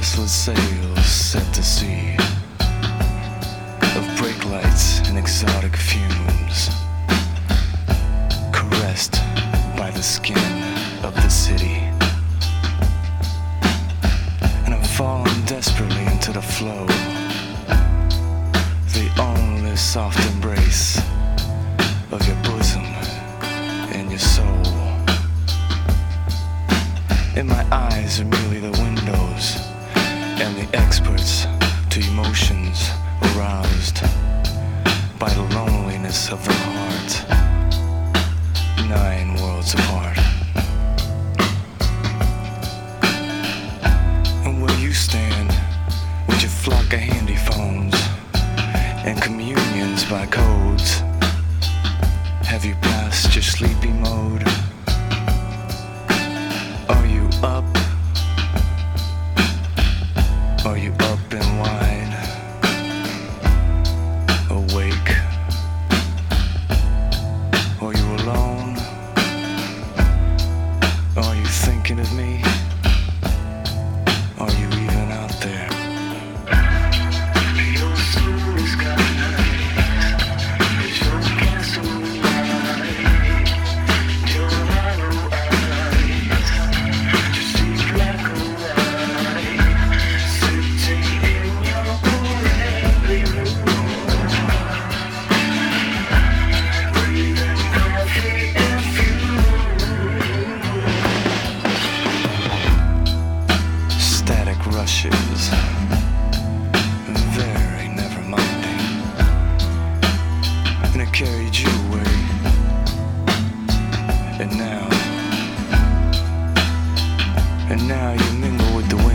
restless sails set to sea, of brake lights and exotic fumes, caressed by the skin of the city. And I'm falling desperately into the flow, the only soft embrace of your bosom and your soul. And my eyes are merely the windows and the experts to emotions aroused by the loneliness of the heart, 9 worlds apart. And where you stand with your flock of handy phones and communions by codes, have you passed your sleepy mode? Are you up? Are you up and wide? Awake? Are you alone? Are you thinking of me? Are you even out there? Your soul is got eyes, your castle light, your hollow eyes, just see black and white, sitting in your living room, breathing coffee and fumes. Static rushes, very never-minding, and it carried you away, and now